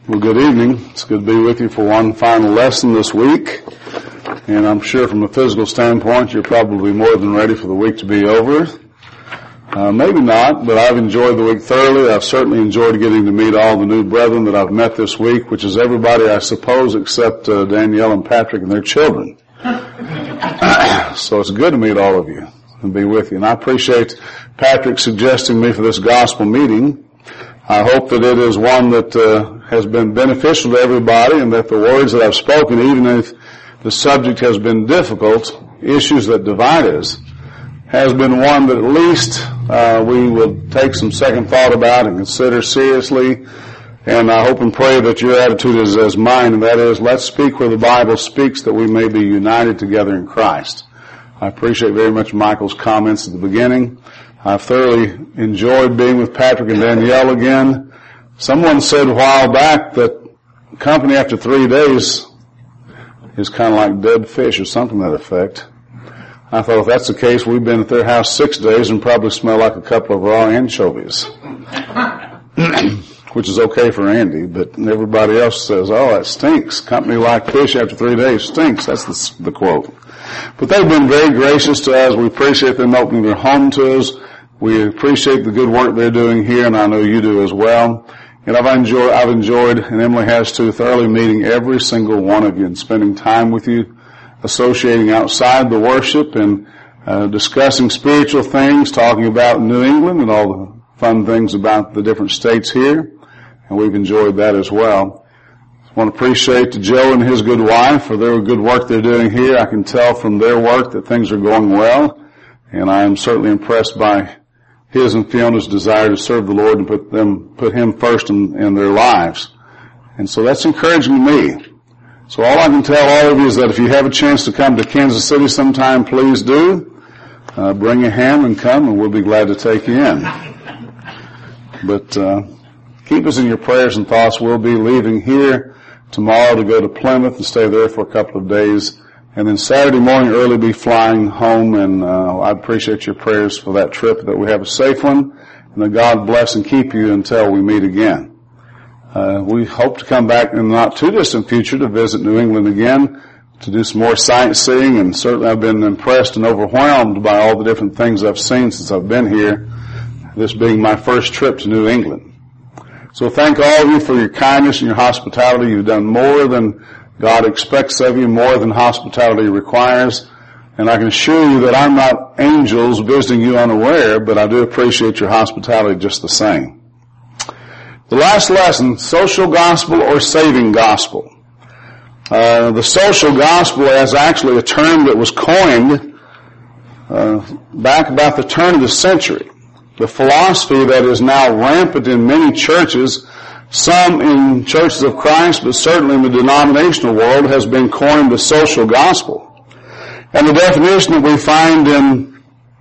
Well, good evening. It's good to be with you for one final lesson this week. And I'm sure from a physical standpoint, you're probably more than ready for the week to be over. Maybe not, but I've enjoyed the week thoroughly. I've certainly enjoyed getting to meet all the new brethren that I've met this week, which is everybody, I suppose, except Danielle and Patrick and their children. So it's good to meet all of you and be with you. And I appreciate Patrick suggesting me for this gospel meeting. I hope that it is one that has been beneficial to everybody, and that the words that I've spoken, even if the subject has been difficult, issues that divide us, has been one that at least we will take some second thought about and consider seriously. And I hope and pray that your attitude is as mine, and that is, let's speak where the Bible speaks, that we may be united together in Christ. I appreciate very much Michael's comments at the beginning. I've thoroughly enjoyed being with Patrick and Danielle again. Someone said a while back that company after 3 days is kind of like dead fish or something to that effect. I thought if that's the case, we've been at their house 6 days and probably smell like a couple of raw anchovies. Which is okay for Andy, but everybody else says, oh, that stinks. Company like fish after 3 days stinks. That's the quote. But they've been very gracious to us. We appreciate them opening their home to us. We appreciate the good work they're doing here, and I know you do as well. And I've enjoyed, and Emily has too, thoroughly meeting every single one of you and spending time with you, associating outside the worship and discussing spiritual things, talking about New England and all the fun things about the different states here. And we've enjoyed that as well. I want to appreciate Joe and his good wife for their good work they're doing here. I can tell from their work that things are going well, and I am certainly impressed by his and Fiona's desire to serve the Lord and put Him first in their lives. And so that's encouraging to me. So all I can tell all of you is that if you have a chance to come to Kansas City sometime, please do. Bring a ham and come, and we'll be glad to take you in. But keep us in your prayers and thoughts. We'll be leaving here tomorrow to go to Plymouth and stay there for a couple of days. And then Saturday morning early be flying home, and I appreciate your prayers for that trip, that we have a safe one, and that God bless and keep you until we meet again. We hope to come back in the not too distant future to visit New England again, to do some more sightseeing, and certainly I've been impressed and overwhelmed by all the different things I've seen since I've been here, this being my first trip to New England. So thank all of you for your kindness and your hospitality. You've done more than God expects of you, more than hospitality requires. And I can assure you that I'm not angels visiting you unaware, but I do appreciate your hospitality just the same. The last lesson, social gospel or saving gospel. The social gospel is actually a term that was coined back about the turn of the century. The philosophy that is now rampant in many churches, some in churches of Christ, but certainly in the denominational world, has been coined the social gospel. And the definition that we find in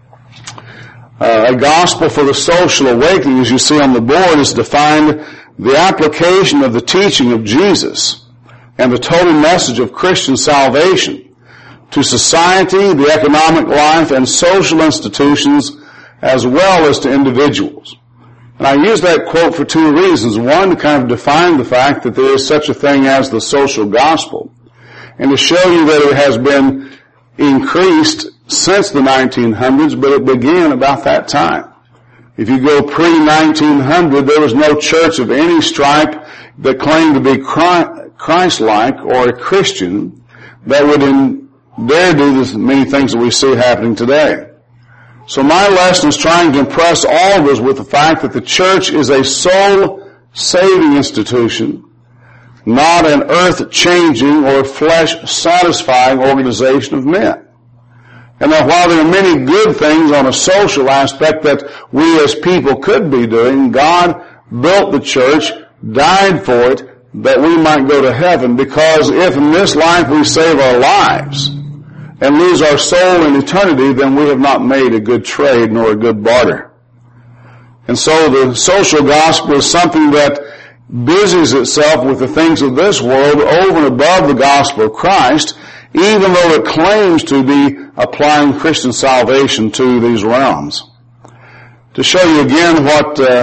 a gospel for the social awakening, as you see on the board, is defined the application of the teaching of Jesus and the total message of Christian salvation to society, the economic life, and social institutions, as well as to individuals. And I use that quote for two reasons. One, to kind of define the fact that there is such a thing as the social gospel, and to show you that it has been increased since the 1900s, but it began about that time. If you go pre-1900, there was no church of any stripe that claimed to be Christ-like or a Christian that would dare do the many things that we see happening today. So my lesson is trying to impress all of us with the fact that the church is a soul-saving institution, not an earth-changing or flesh-satisfying organization of men. And that while there are many good things on a social aspect that we as people could be doing, God built the church, died for it, that we might go to heaven, because if in this life we save our lives and lose our soul in eternity, then we have not made a good trade nor a good barter. And so the social gospel is something that busies itself with the things of this world over and above the gospel of Christ, even though it claims to be applying Christian salvation to these realms. To show you again what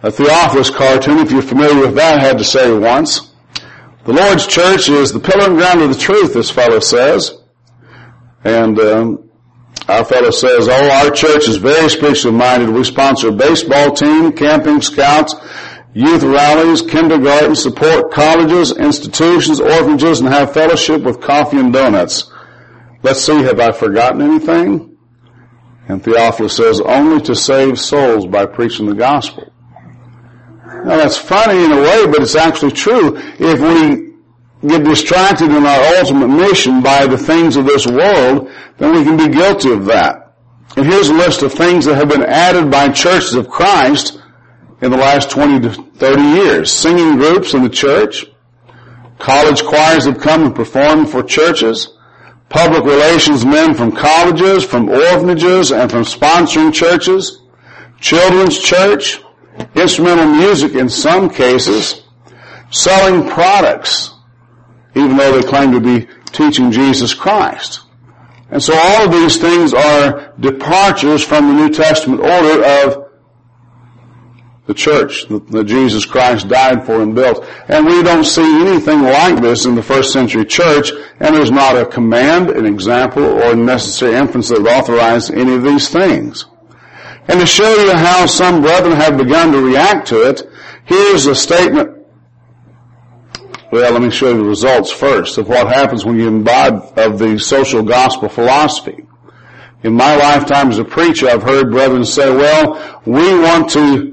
A Theophilus cartoon, if you're familiar with that, had to say once, "The Lord's church is the pillar and ground of the truth," this fellow says. And our fellow says, "Oh, our church is very spiritually minded. We sponsor a baseball team, camping, scouts, youth rallies, kindergarten, support colleges, institutions, orphanages, and have fellowship with coffee and donuts. Let's see, have I forgotten anything?" And Theophilus says, "Only to save souls by preaching the gospel." Now that's funny in a way, but it's actually true. If we get distracted in our ultimate mission by the things of this world, then we can be guilty of that. And here's a list of things that have been added by churches of Christ in the last 20 to 30 years. Singing groups in the church. College choirs have come and performed for churches. Public relations men from colleges, from orphanages, and from sponsoring churches. Children's church. Instrumental music in some cases. Selling products, even though they claim to be teaching Jesus Christ. And so all of these things are departures from the New Testament order of the church that Jesus Christ died for and built. And we don't see anything like this in the first century church, and there's not a command, an example, or necessary inference that would authorize any of these things. And to show you how some brethren have begun to react to it, here's a statement. Well, let me show you the results first of what happens when you imbibe of the social gospel philosophy. In my lifetime as a preacher, I've heard brethren say, "Well, we want to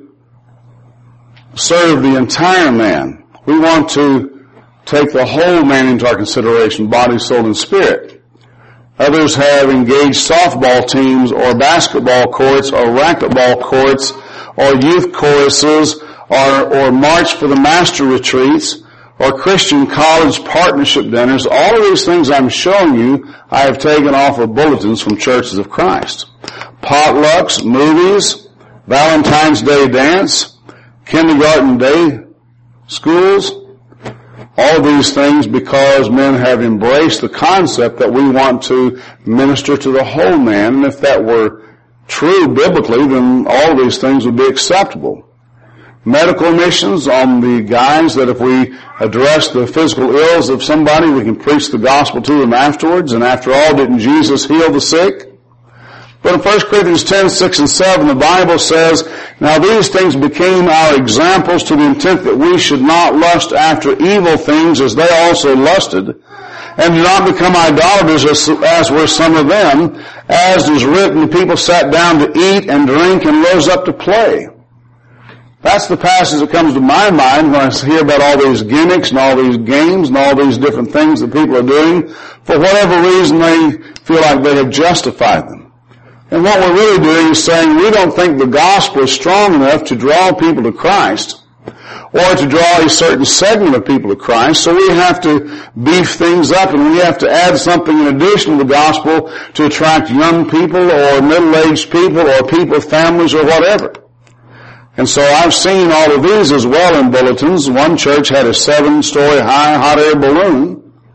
serve the entire man. We want to take the whole man into our consideration, body, soul, and spirit." Others have engaged softball teams or basketball courts or racquetball courts or youth choruses or march for the master retreats or Christian college partnership dinners. All of these things I'm showing you, I have taken off of bulletins from Churches of Christ. Potlucks, movies, Valentine's Day dance, kindergarten day schools, all of these things because men have embraced the concept that we want to minister to the whole man. And if that were true biblically, then all of these things would be acceptable. Medical missions on the guise that if we address the physical ills of somebody, we can preach the gospel to them afterwards. And after all, didn't Jesus heal the sick? But in 1 Corinthians 10, 6 and 7, the Bible says, "Now these things became our examples to the intent that we should not lust after evil things as they also lusted, and do not become idolaters as were some of them, as is written, the people sat down to eat and drink and rose up to play." That's the passage that comes to my mind when I hear about all these gimmicks and all these games and all these different things that people are doing for whatever reason they feel like they have justified them. And what we're really doing is saying we don't think the gospel is strong enough to draw people to Christ or to draw a certain segment of people to Christ, so we have to beef things up and we have to add something in addition to the gospel to attract young people or middle-aged people or people with families or whatever. And so I've seen all of these as well in bulletins. One church had a 7-story high hot air balloon,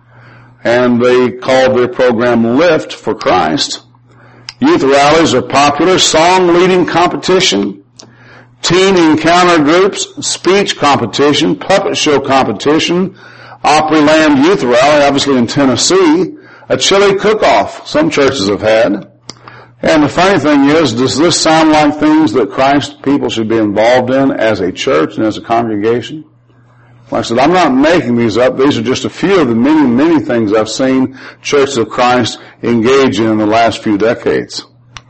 and they called their program Lift for Christ. Youth rallies are popular. Song leading competition, teen encounter groups, speech competition, puppet show competition, Opryland Youth Rally, obviously in Tennessee, a chili cook-off some churches have had. And the funny thing is, does this sound like things that Christ people should be involved in as a church and as a congregation? Like I said, I'm not making these up. These are just a few of the many, many things I've seen Churches of Christ engage in the last few decades.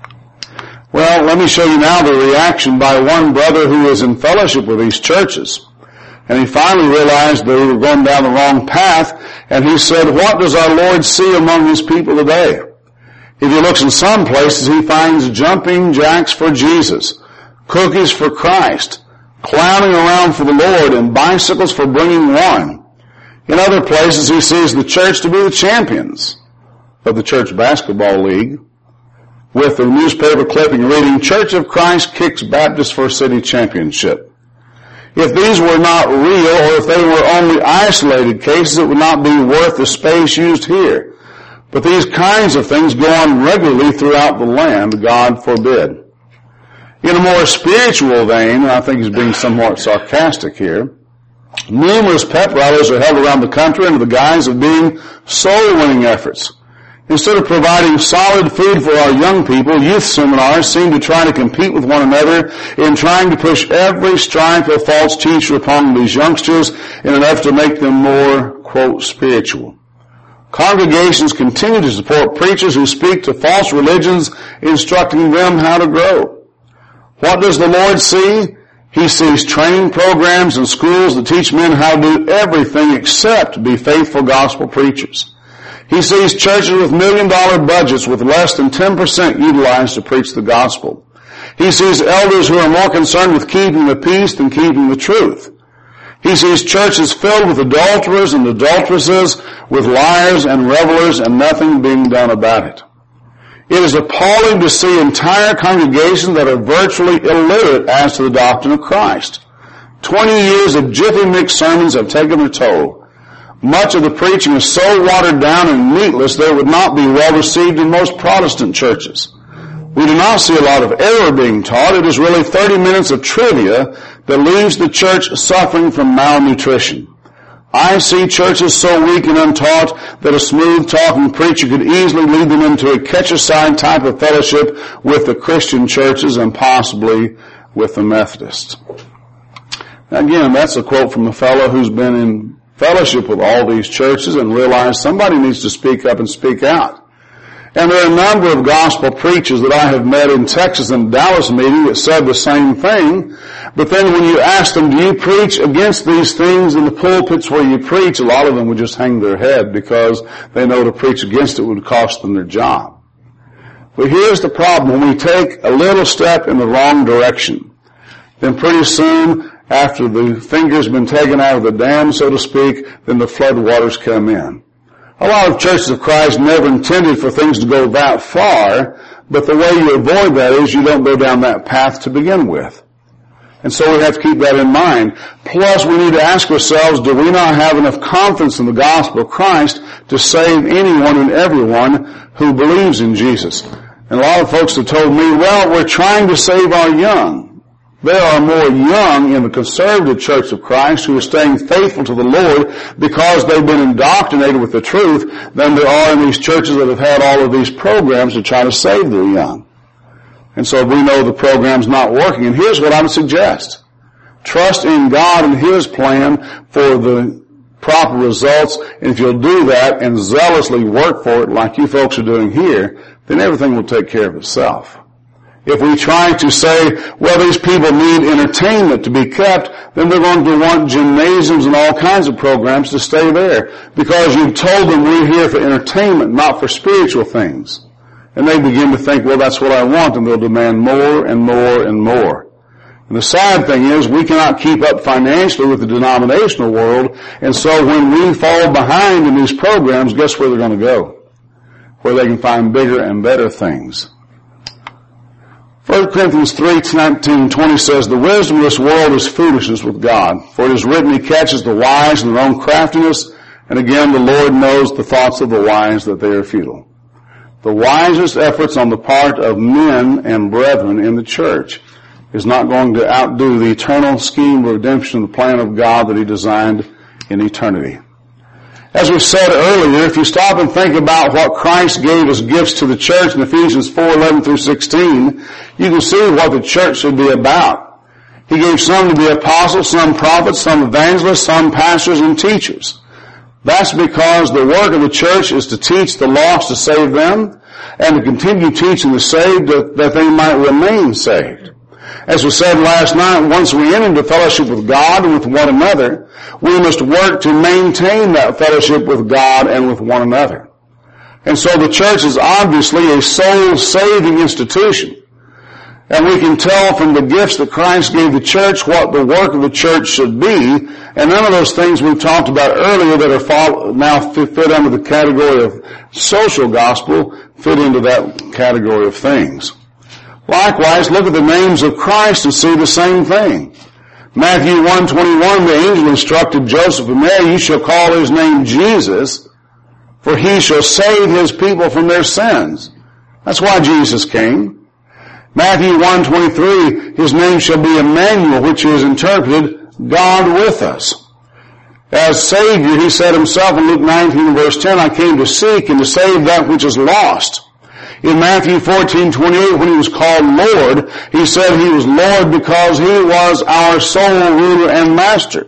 Well, let me show you now the reaction by one brother who was in fellowship with these churches. And he finally realized that we were going down the wrong path, and he said, "What does our Lord see among his people today? If he looks in some places, he finds jumping jacks for Jesus, cookies for Christ, clowning around for the Lord, and bicycles for bringing wine. In other places, he sees the church to be the champions of the church basketball league, with the newspaper clipping reading, 'Church of Christ kicks Baptist for city championship.' If these were not real, or if they were only isolated cases, it would not be worth the space used here. But these kinds of things go on regularly throughout the land, God forbid. In a more spiritual vein, and I think he's being somewhat sarcastic here, numerous pep rallies are held around the country under the guise of being soul-winning efforts. Instead of providing solid food for our young people, youth seminars seem to try to compete with one another in trying to push every stripe of false teacher upon these youngsters in an effort to make them more, quote, spiritual. Congregations continue to support preachers who speak to false religions, instructing them how to grow. What does the Lord see? He sees training programs and schools that teach men how to do everything except be faithful gospel preachers. He sees churches with $1 million budgets with less than 10% utilized to preach the gospel. He sees elders who are more concerned with keeping the peace than keeping the truth. He sees churches filled with adulterers and adulteresses, with liars and revelers, and nothing being done about it. It is appalling to see entire congregations that are virtually illiterate as to the doctrine of Christ. 20 years of jiffy mix sermons have taken their toll. Much of the preaching is so watered down and meatless that it would not be well received in most Protestant churches. We do not see a lot of error being taught. It is really 30 minutes of trivia that leaves the church suffering from malnutrition. I see churches so weak and untaught that a smooth-talking preacher could easily lead them into a catch-aside type of fellowship with the Christian churches and possibly with the Methodists. Again, that's a quote from a fellow who's been in fellowship with all these churches and realized somebody needs to speak up and speak out. And there are a number of gospel preachers that I have met in Texas and Dallas meeting that said the same thing. But then when you ask them, do you preach against these things in the pulpits where you preach, a lot of them would just hang their head because they know to preach against it would cost them their job. But here's the problem. When we take a little step in the wrong direction, then pretty soon, after the finger's been taken out of the dam, so to speak, then the flood waters come in. A lot of churches of Christ never intended for things to go that far, but the way you avoid that is you don't go down that path to begin with. And so we have to keep that in mind. Plus, we need to ask ourselves, do we not have enough confidence in the gospel of Christ to save anyone and everyone who believes in Jesus? And a lot of folks have told me, well, we're trying to save our young. There are more young in the conservative church of Christ who are staying faithful to the Lord because they've been indoctrinated with the truth than there are in these churches that have had all of these programs to try to save their young. And so we know the program's not working. And here's what I would suggest. Trust in God and His plan for the proper results. And if you'll do that and zealously work for it like you folks are doing here, then everything will take care of itself. If we try to say, well, these people need entertainment to be kept, then they're going to want gymnasiums and all kinds of programs to stay there because you've told them we're here for entertainment, not for spiritual things. And they begin to think, well, that's what I want, and they'll demand more and more and more. And the sad thing is we cannot keep up financially with the denominational world, and so when we fall behind in these programs, guess where they're going to go? Where they can find bigger and better things. 1 Corinthians 3:19-20 says, the wisdom of this world is foolishness with God. For it is written, He catches the wise in their own craftiness. And again, the Lord knows the thoughts of the wise, that they are futile. The wisest efforts on the part of men and brethren in the church is not going to outdo the eternal scheme of redemption, the plan of God that He designed in eternity. As we said earlier, if you stop and think about what Christ gave as gifts to the church in Ephesians 4:11-16, you can see what the church should be about. He gave some to be apostles, some prophets, some evangelists, some pastors and teachers. That's because the work of the church is to teach the lost to save them and to continue teaching the saved that they might remain saved. As we said last night, once we enter into fellowship with God and with one another, we must work to maintain that fellowship with God and with one another. And so the church is obviously a soul-saving institution. And we can tell from the gifts that Christ gave the church what the work of the church should be. And none of those things we've talked about earlier that are now fit under the category of social gospel fit into that category of things. Likewise, look at the names of Christ and see the same thing. Matthew 1:21, the angel instructed Joseph and Mary, you shall call his name Jesus, for he shall save his people from their sins. That's why Jesus came. Matthew 1:23, his name shall be Emmanuel, which is interpreted, God with us. As Savior, he said himself in Luke 19 verse 10, I came to seek and to save that which is lost. In Matthew 14:28, when he was called Lord, he said he was Lord because he was our sole ruler and master.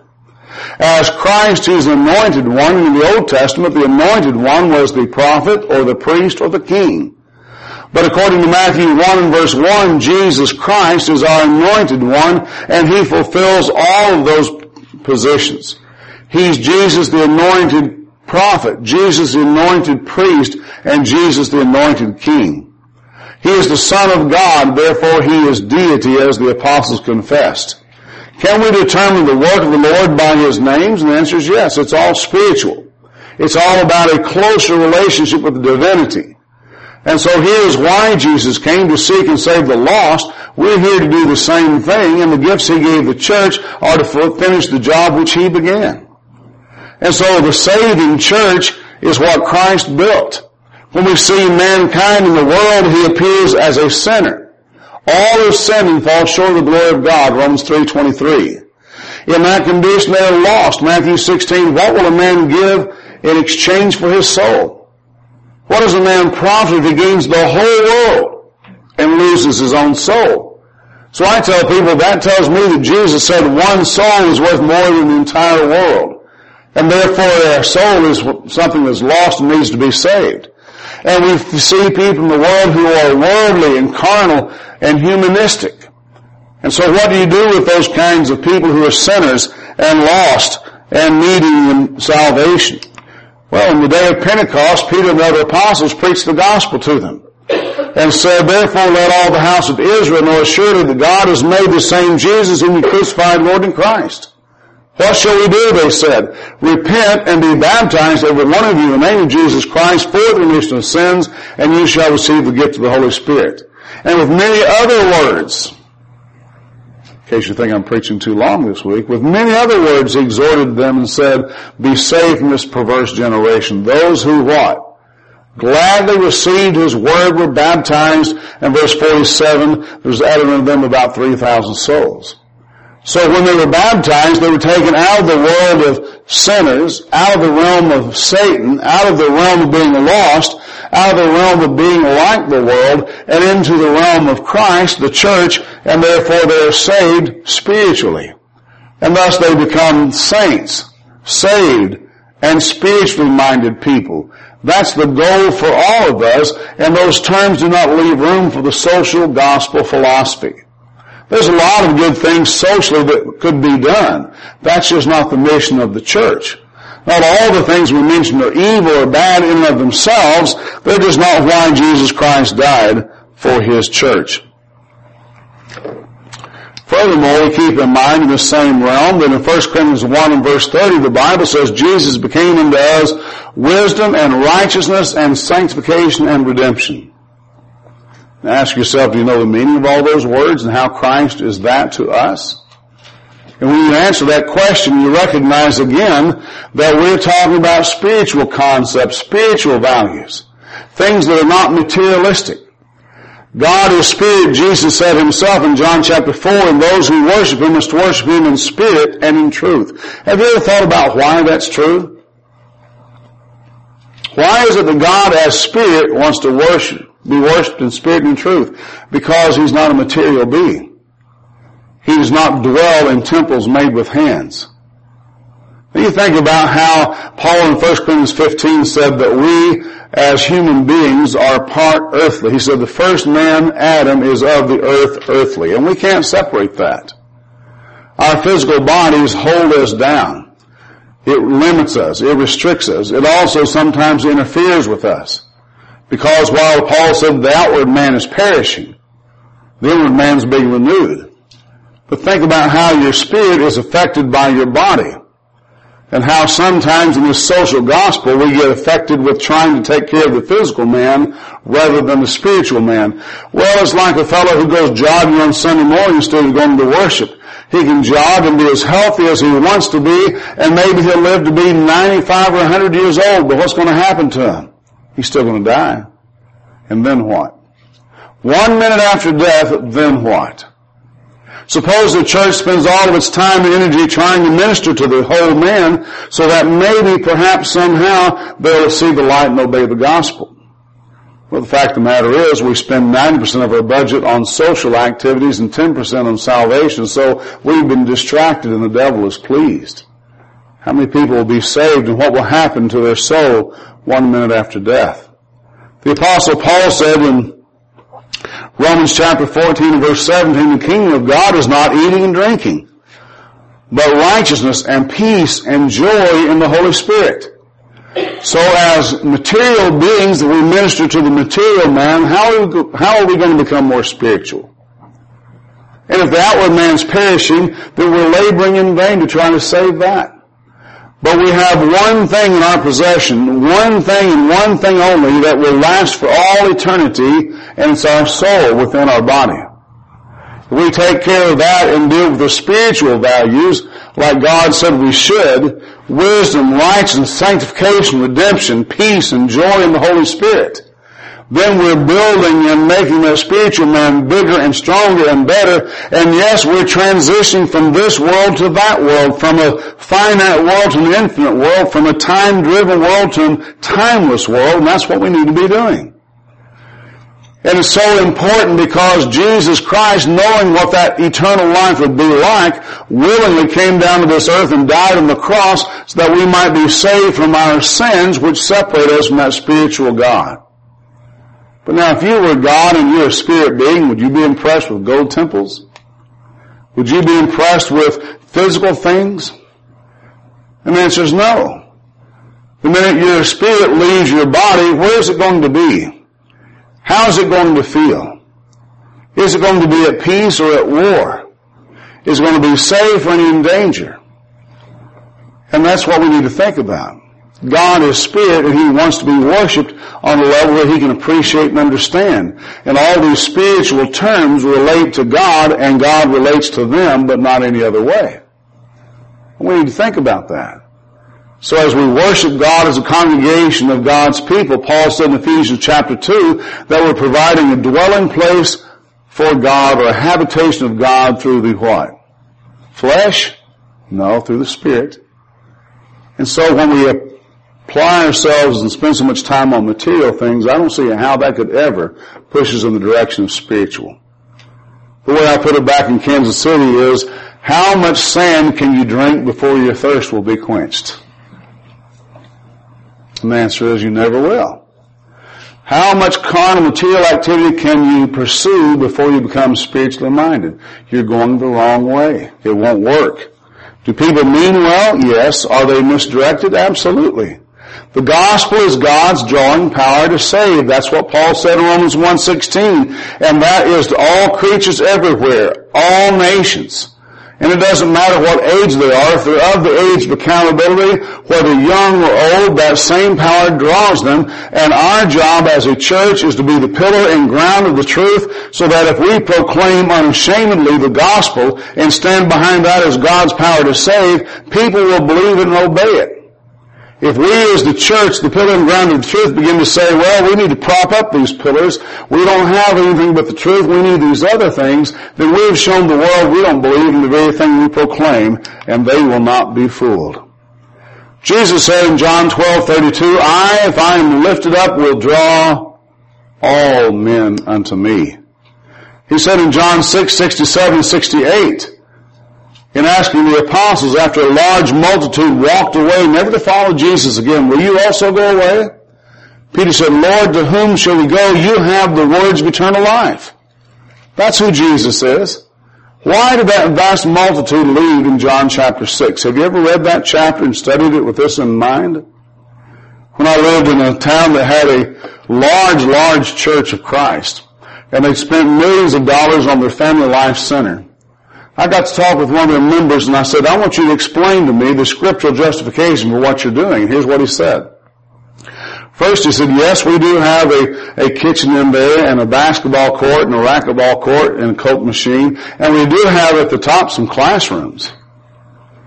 As Christ, he's the anointed one. In the Old Testament, the anointed one was the prophet or the priest or the king. But according to Matthew 1 and verse 1, Jesus Christ is our anointed one, and he fulfills all of those positions. He's Jesus the anointed prophet, Jesus the anointed priest, and Jesus the anointed king. He is the Son of God, therefore he is deity, as the apostles confessed. Can we determine the work of the Lord by his names? And the answer is yes. It's all spiritual. It's all about a closer relationship with the divinity. And so here's why Jesus came, to seek and save the lost. We're here to do the same thing, and the gifts he gave the church are to finish the job which he began. And so the saving church is what Christ built. When we see mankind in the world, he appears as a sinner. All have sinned and fall short of the glory of God, Romans 3:23. In that condition they are lost. Matthew 16, what will a man give in exchange for his soul? What does a man profit if he gains the whole world and loses his own soul? So I tell people, that tells me that Jesus said one soul is worth more than the entire world. And therefore our soul is something that's lost and needs to be saved. And we see people in the world who are worldly and carnal and humanistic. And so what do you do with those kinds of people who are sinners and lost and needing salvation? Well, in the day of Pentecost, Peter and the other apostles preached the gospel to them and said, therefore let all the house of Israel know assuredly that God has made the same Jesus whom you crucified, Lord and Christ. What shall we do, they said? Repent and be baptized, every one of you, in the name of Jesus Christ, for the remission of sins, and you shall receive the gift of the Holy Spirit. And with many other words, in case you think I'm preaching too long this week, with many other words he exhorted them and said, be saved from this perverse generation. Those who what? Gladly received his word were baptized, and verse 47, there was added unto them about 3,000 souls. So when they were baptized, they were taken out of the world of sinners, out of the realm of Satan, out of the realm of being lost, out of the realm of being like the world, and into the realm of Christ, the church, and therefore they are saved spiritually. And thus they become saints, saved, and spiritually minded people. That's the goal for all of us, and those terms do not leave room for the social gospel philosophy. There's a lot of good things socially that could be done. That's just not the mission of the church. Not all the things we mentioned are evil or bad in and of themselves. They're just not why Jesus Christ died for his church. Furthermore, we keep in mind in the same realm that in 1 Corinthians 1 and verse 30, the Bible says Jesus became unto us wisdom and righteousness and sanctification and redemption. Now ask yourself, do you know the meaning of all those words and how Christ is that to us? And when you answer that question, you recognize again that we're talking about spiritual concepts, spiritual values, things that are not materialistic. God is spirit, Jesus said himself in John chapter 4, and those who worship him must worship him in spirit and in truth. Have you ever thought about why that's true? Why is it that God as spirit wants to be worshipped in spirit and in truth? Because he's not a material being. He does not dwell in temples made with hands. Then you think about how Paul in 1 Corinthians 15 said that we as human beings are part earthly. He said the first man, Adam, is of the earth, earthly. And we can't separate that. Our physical bodies hold us down. It limits us. It restricts us. It also sometimes interferes with us. Because while Paul said the outward man is perishing, the inward man is being renewed. But think about how your spirit is affected by your body. And how sometimes in this social gospel we get affected with trying to take care of the physical man rather than the spiritual man. Well, it's like a fellow who goes jogging on Sunday morning instead of going to worship. He can jog and be as healthy as he wants to be, and maybe he'll live to be 95 or 100 years old, but what's going to happen to him? He's still going to die. And then what? 1 minute after death, then what? Suppose the church spends all of its time and energy trying to minister to the whole man so that maybe, perhaps, somehow they'll see the light and obey the gospel. Well, the fact of the matter is we spend 90% of our budget on social activities and 10% on salvation, so we've been distracted and the devil is pleased. How many people will be saved and what will happen to their soul 1 minute after death? The Apostle Paul said in Romans chapter 14 and verse 17, the kingdom of God is not eating and drinking, but righteousness and peace and joy in the Holy Spirit. So as material beings that we minister to the material man, how are we going to become more spiritual? And if the outward man's perishing, then we're laboring in vain to try to save that. But we have one thing in our possession, one thing and one thing only that will last for all eternity, and it's our soul within our body. If we take care of that and deal with the spiritual values, like God said we should, wisdom, righteousness, sanctification, redemption, peace, and joy in the Holy Spirit, then we're building and making the spiritual man bigger and stronger and better. And yes, we're transitioning from this world to that world, from a finite world to an infinite world, from a time-driven world to a timeless world, and that's what we need to be doing. And it's so important because Jesus Christ, knowing what that eternal life would be like, willingly came down to this earth and died on the cross so that we might be saved from our sins which separate us from that spiritual God. But now if you were God and you're a spirit being, would you be impressed with gold temples? Would you be impressed with physical things? And the answer is no. The minute your spirit leaves your body, where is it going to be? How is it going to feel? Is it going to be at peace or at war? Is it going to be safe or in danger? And that's what we need to think about. God is spirit and He wants to be worshipped on a level that He can appreciate and understand. And all these spiritual terms relate to God and God relates to them, but not any other way. We need to think about that. So as we worship God as a congregation of God's people, Paul said in Ephesians chapter 2 that we're providing a dwelling place for God or a habitation of God through the what? Flesh? No, through the Spirit. And so when we apply ourselves and spend so much time on material things, I don't see how that could ever push us in the direction of spiritual. The way I put it back in Kansas City is, how much sand can you drink before your thirst will be quenched? And the answer is you never will. How much carnal material activity can you pursue before you become spiritually minded? You're going the wrong way. It won't work. Do people mean well? Yes. Are they misdirected? Absolutely. The gospel is God's drawing power to save. That's what Paul said in Romans 1:16. And that is to all creatures everywhere, all nations. And it doesn't matter what age they are. If they're of the age of accountability, whether young or old, that same power draws them. And our job as a church is to be the pillar and ground of the truth, so that if we proclaim unashamedly the gospel and stand behind that as God's power to save, people will believe it and obey it. If we as the church, the pillar and ground of the truth, begin to say, well, we need to prop up these pillars, we don't have anything but the truth, we need these other things, then we've shown the world we don't believe in the very thing we proclaim, and they will not be fooled. Jesus said in John 12:32, I, if I am lifted up, will draw all men unto me. He said in John 6:67-68, in asking the apostles after a large multitude walked away, never to follow Jesus again, will you also go away? Peter said, Lord, to whom shall we go? You have the words of eternal life. That's who Jesus is. Why did that vast multitude leave in John chapter 6? Have you ever read that chapter and studied it with this in mind? When I lived in a town that had a large church of Christ, and they spent millions of dollars on their family life center, I got to talk with one of their members, and I said, I want you to explain to me the scriptural justification for what you're doing. And here's what he said. First, he said, yes, we do have a kitchen in there, and a basketball court, and a racquetball court, and a Coke machine, and we do have at the top some classrooms.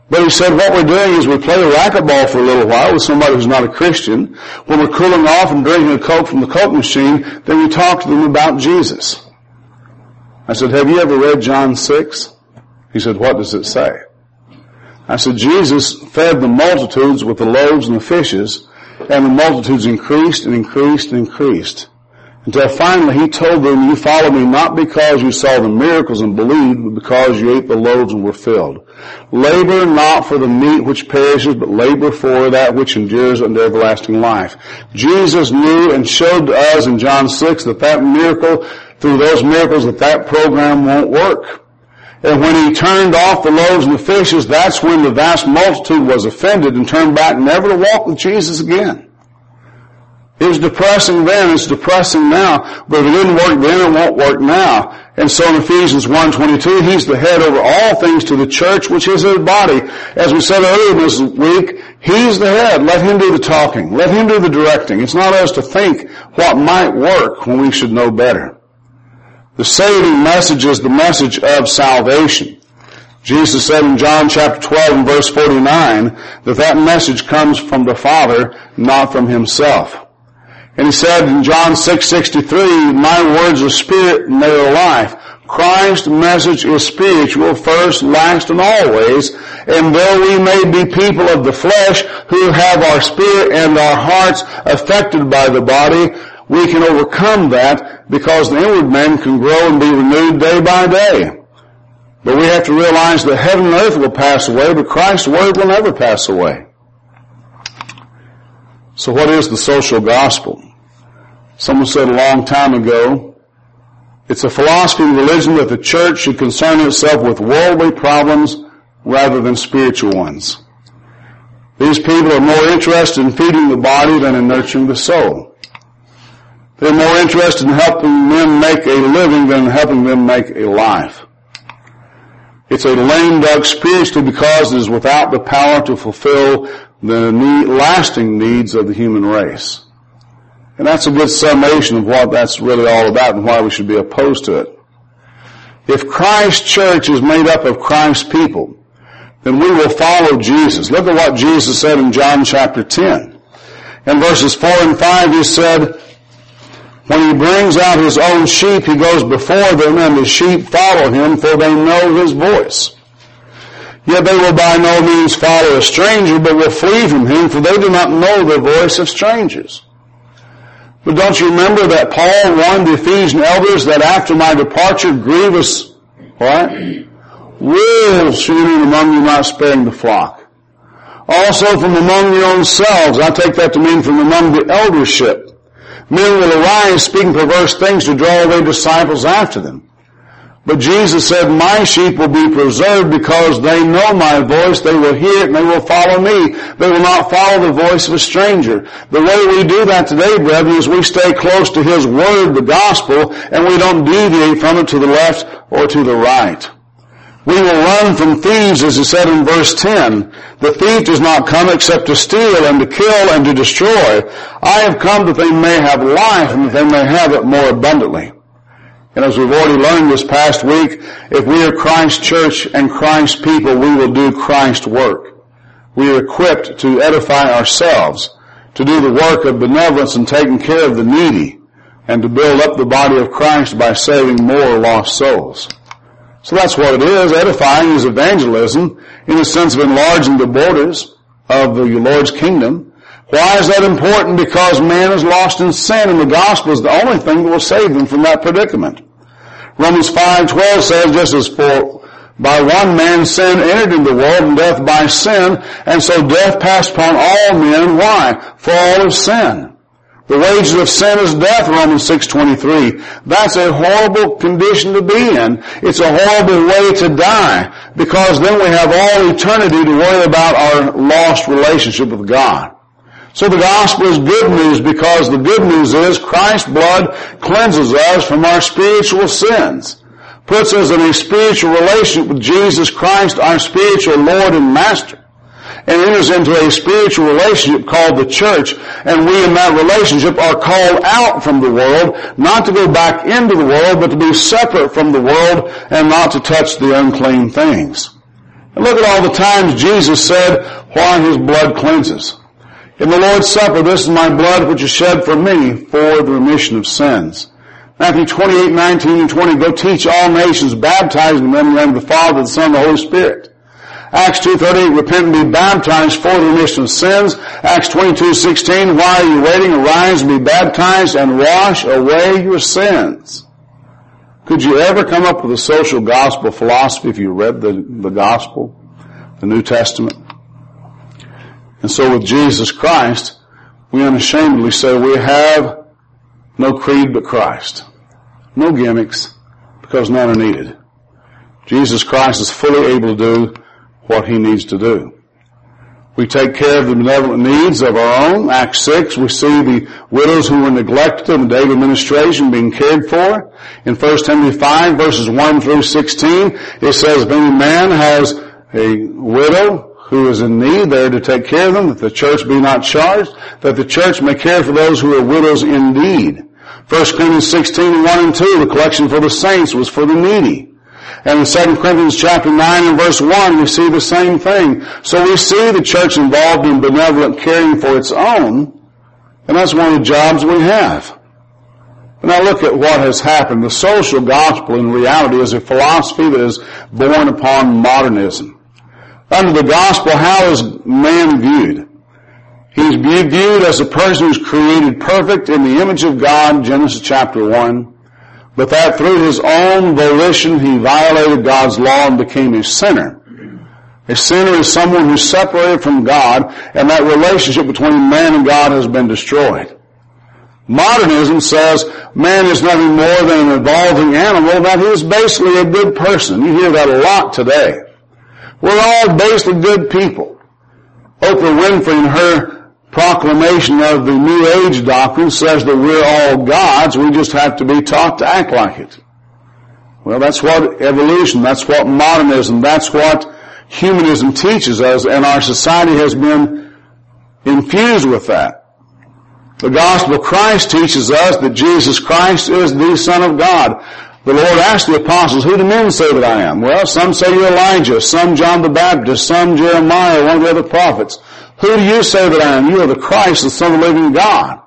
But he said what we're doing is we play racquetball for a little while with somebody who's not a Christian. When we're cooling off and drinking a Coke from the Coke machine, then we talk to them about Jesus. I said, have you ever read John 6? He said, what does it say? I said, Jesus fed the multitudes with the loaves and the fishes, and the multitudes increased and increased and increased. Until finally he told them, you follow me not because you saw the miracles and believed, but because you ate the loaves and were filled. Labor not for the meat which perishes, but labor for that which endures unto everlasting life. Jesus knew and showed to us in John 6 that miracle, through those miracles, that program won't work. And when he turned off the loaves and the fishes, that's when the vast multitude was offended and turned back never to walk with Jesus again. It was depressing then, it's depressing now, but if it didn't work then, it won't work now. And so in Ephesians 1:22, he's the head over all things to the church, which is his body. As we said earlier this week, he's the head. Let him do the talking. Let him do the directing. It's not us to think what might work when we should know better. The saving message is the message of salvation. Jesus said in John chapter 12 and verse 49 that message comes from the Father, not from himself. And he said in John 6:63, my words are spirit and they are life. Christ's message is spiritual, first, last, and always. And though we may be people of the flesh who have our spirit and our hearts affected by the body, we can overcome that because the inward man can grow and be renewed day by day. But we have to realize that heaven and earth will pass away, but Christ's word will never pass away. So what is the social gospel? Someone said a long time ago, it's a philosophy of religion that the church should concern itself with worldly problems rather than spiritual ones. These people are more interested in feeding the body than in nurturing the soul. They're more interested in helping them make a living than in helping them make a life. It's a lame duck spiritually because it is without the power to fulfill the lasting needs of the human race. And that's a good summation of what that's really all about and why we should be opposed to it. If Christ's church is made up of Christ's people, then we will follow Jesus. Look at what Jesus said in John chapter 10. In verses 4 and 5 he said, when he brings out his own sheep, he goes before them, and the sheep follow him, for they know his voice. Yet they will by no means follow a stranger, but will flee from him, for they do not know the voice of strangers. But don't you remember that Paul warned the Ephesian elders that after my departure, grievous, wolves should enter among you, not sparing the flock. Also from among your own selves, I take that to mean from among the eldership. Men will arise speaking perverse things to draw away disciples after them. But Jesus said, my sheep will be preserved because they know my voice, they will hear it, and they will follow me. They will not follow the voice of a stranger. The way we do that today, brethren, is we stay close to his word, the gospel, and we don't deviate from it to the left or to the right. We will run from thieves, as he said in verse 10. The thief does not come except to steal and to kill and to destroy. I have come that they may have life and that they may have it more abundantly. And as we've already learned this past week, if we are Christ's church and Christ's people, we will do Christ's work. We are equipped to edify ourselves, to do the work of benevolence and taking care of the needy, and to build up the body of Christ by saving more lost souls. So that's what it is. Edifying is evangelism in the sense of enlarging the borders of the Lord's kingdom. Why is that important? Because man is lost in sin, and the gospel is the only thing that will save them from that predicament. Romans 5:12 says, just as by one man sin entered into the world, and death by sin, and so death passed upon all men. Why? For all have sinned. The wages of sin is death, Romans 6:23. That's a horrible condition to be in. It's a horrible way to die, because then we have all eternity to worry about our lost relationship with God. So the gospel is good news, because the good news is Christ's blood cleanses us from our spiritual sins, puts us in a spiritual relationship with Jesus Christ, our spiritual Lord and Master, and enters into a spiritual relationship called the church. And we in that relationship are called out from the world, not to go back into the world, but to be separate from the world and not to touch the unclean things. And look at all the times Jesus said why his blood cleanses. In the Lord's Supper, this is my blood which is shed for many for the remission of sins. Matthew 28:19 and 20, go teach all nations, baptizing them in the name of the Father, the Son, and the Holy Spirit. Acts 2:38, repent and be baptized for the remission of sins. Acts 22:16, why are you waiting? Arise and be baptized and wash away your sins. Could you ever come up with a social gospel philosophy if you read the gospel, the New Testament? And so with Jesus Christ, we unashamedly say we have no creed but Christ. No gimmicks, because none are needed. Jesus Christ is fully able to do what he needs to do. We take care of the benevolent needs of our own. Acts 6, we see the widows who were neglected in the day of administration being cared for. In 1 Timothy 5, verses 1 through 16, it says, if any man has a widow who is in need, there to take care of them, that the church be not charged, that the church may care for those who are widows indeed. 1 Corinthians 16, 1 and 2, the collection for the saints was for the needy. And in 2 Corinthians chapter 9 and verse 1, we see the same thing. So we see the church involved in benevolent caring for its own, and that's one of the jobs we have. But now look at what has happened. The social gospel in reality is a philosophy that is born upon modernism. Under the gospel, how is man viewed? He's viewed as a person who's created perfect in the image of God, Genesis chapter 1. But that through his own volition he violated God's law and became a sinner. A sinner is someone who's separated from God, and that relationship between man and God has been destroyed. Modernism says man is nothing more than an evolving animal, that he is basically a good person. You hear that a lot today. We're all basically good people. Oprah Winfrey, in her proclamation of the New Age doctrine, says that we're all gods, we just have to be taught to act like it. Well, that's what evolution, that's what modernism, that's what humanism teaches us, and our society has been infused with that. The gospel of Christ teaches us that Jesus Christ is the Son of God. The Lord asked the apostles, who do men say that I am? Well, some say you're Elijah, some John the Baptist, some Jeremiah, one of the other prophets. Who do you say that I am? You are the Christ, the Son of the living God.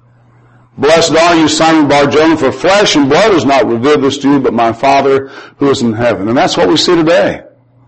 Blessed are you, Simon Bar-Jonah, for flesh and blood has not revealed this to you, but my Father who is in heaven. And that's what we see today.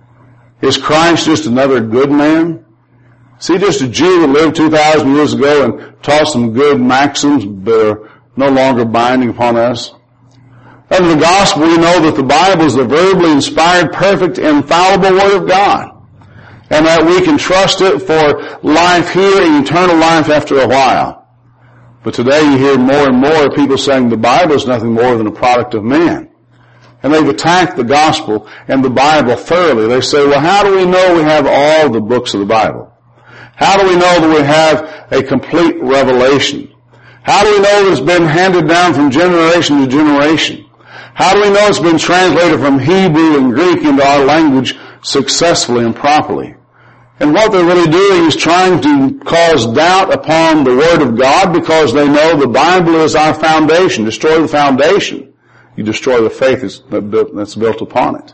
Is Christ just another good man? Is he just a Jew that lived 2,000 years ago and taught some good maxims that are no longer binding upon us? Under the gospel, we know that the Bible is the verbally inspired, perfect, infallible Word of God, and that we can trust it for life here and eternal life after a while. But today you hear more and more people saying the Bible is nothing more than a product of man. And they've attacked the gospel and the Bible thoroughly. They say, well, how do we know we have all the books of the Bible? How do we know that we have a complete revelation? How do we know that it's been handed down from generation to generation? How do we know it's been translated from Hebrew and Greek into our language successfully and properly? And what they're really doing is trying to cause doubt upon the Word of God, because they know the Bible is our foundation. Destroy the foundation, you destroy the faith that's built upon it.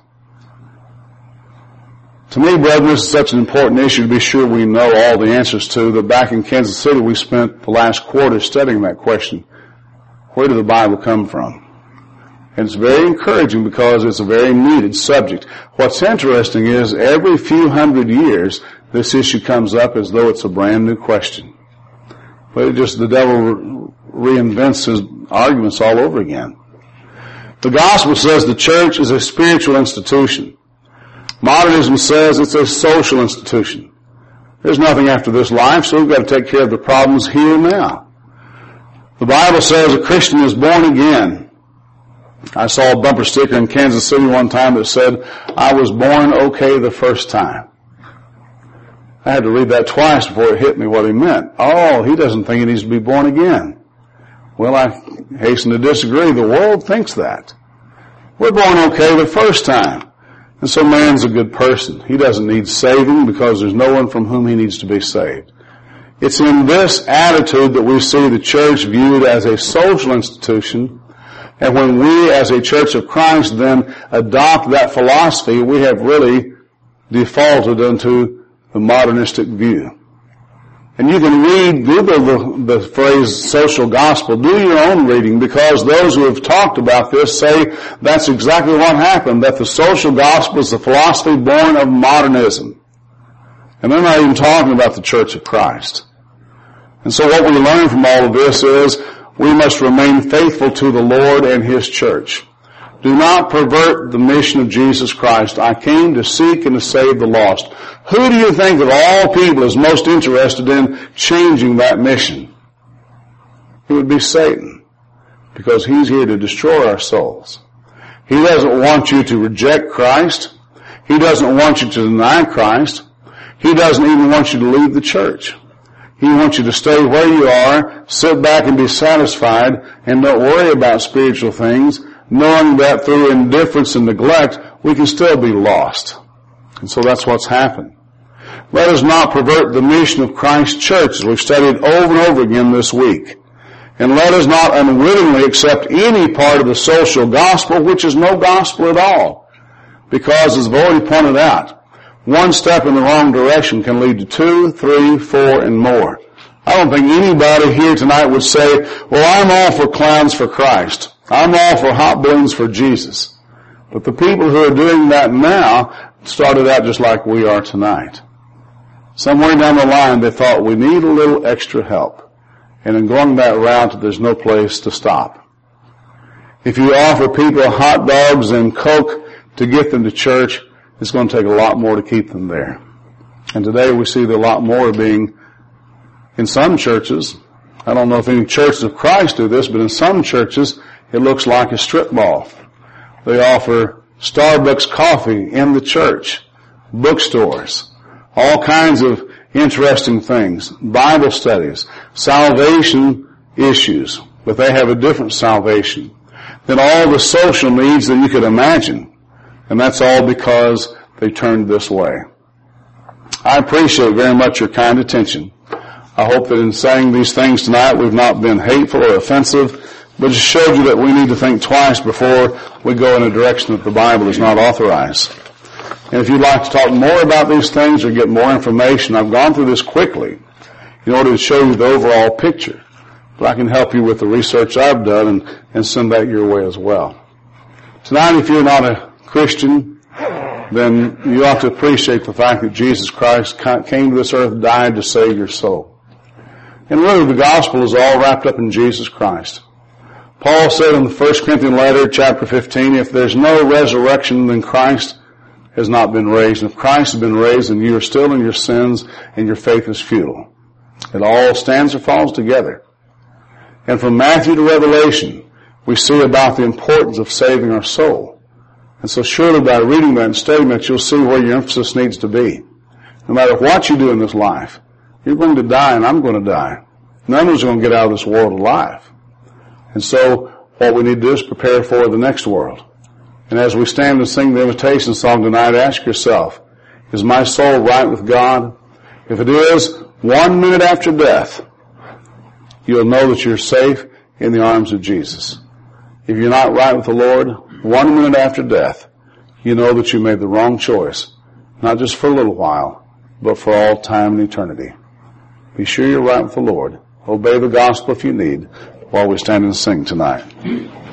To me, brethren, this is such an important issue to be sure we know all the answers to, that back in Kansas City we spent the last quarter studying that question. Where did the Bible come from? And it's very encouraging because it's a very needed subject. What's interesting is every few hundred years this issue comes up as though it's a brand new question. But the devil reinvents his arguments all over again. The gospel says the church is a spiritual institution. Modernism says it's a social institution. There's nothing after this life, so we've got to take care of the problems here and now. The Bible says a Christian is born again. I saw a bumper sticker in Kansas City one time that said, I was born okay the first time. I had to read that twice before it hit me what he meant. Oh, he doesn't think he needs to be born again. Well, I hasten to disagree. The world thinks that. We're born okay the first time. And so man's a good person. He doesn't need saving because there's no one from whom he needs to be saved. It's in this attitude that we see the church viewed as a social institution. And when we as a Church of Christ then adopt that philosophy, we have really defaulted into the modernistic view. And you can Google the phrase social gospel, do your own reading, because those who have talked about this say that's exactly what happened, that the social gospel is the philosophy born of modernism. And they're not even talking about the Church of Christ. And so what we learn from all of this is we must remain faithful to the Lord and His church. Do not pervert the mission of Jesus Christ. I came to seek and to save the lost. Who do you think of all people is most interested in changing that mission? It would be Satan, because he's here to destroy our souls. He doesn't want you to reject Christ. He doesn't want you to deny Christ. He doesn't even want you to leave the church. He wants you to stay where you are, sit back and be satisfied, and don't worry about spiritual things, knowing that through indifference and neglect, we can still be lost. And so that's what's happened. Let us not pervert the mission of Christ's church, as we've studied over and over again this week. And let us not unwittingly accept any part of the social gospel, which is no gospel at all. Because, as I've already pointed out, one step in the wrong direction can lead to 2, 3, 4, and more. I don't think anybody here tonight would say, well, I'm all for clowns for Christ. I'm all for hot balloons for Jesus. But the people who are doing that now started out just like we are tonight. Somewhere down the line they thought we need a little extra help. And in going that route, there's no place to stop. If you offer people hot dogs and Coke to get them to church, it's going to take a lot more to keep them there. And today we see that a lot more being, in some churches, I don't know if any churches of Christ do this, but in some churches it looks like a strip mall. They offer Starbucks coffee in the church, bookstores, all kinds of interesting things, Bible studies, salvation issues, but they have a different salvation than all the social needs that you could imagine. And that's all because they turned this way. I appreciate very much your kind attention. I hope that in saying these things tonight we've not been hateful or offensive, but just showed you that we need to think twice before we go in a direction that the Bible does not authorize. And if you'd like to talk more about these things or get more information, I've gone through this quickly in order to show you the overall picture. But I can help you with the research I've done and send that your way as well. Tonight, if you're not a Christian, then you ought to appreciate the fact that Jesus Christ came to this earth, died to save your soul. And really the gospel is all wrapped up in Jesus Christ. Paul said in the 1 Corinthians letter, chapter 15, if there's no resurrection, then Christ has not been raised. And if Christ has been raised, then you are still in your sins and your faith is futile. It all stands or falls together. And from Matthew to Revelation, we see about the importance of saving our soul. And so surely by reading that and studying that, you'll see where your emphasis needs to be. No matter what you do in this life, you're going to die and I'm going to die. None of us are going to get out of this world alive. And so what we need to do is prepare for the next world. And as we stand and sing the invitation song tonight, ask yourself, is my soul right with God? If it is, 1 minute after death, you'll know that you're safe in the arms of Jesus. If you're not right with the Lord, 1 minute after death, you know that you made the wrong choice, not just for a little while, but for all time and eternity. Be sure you're right with the Lord. Obey the gospel if you need, while we stand and sing tonight.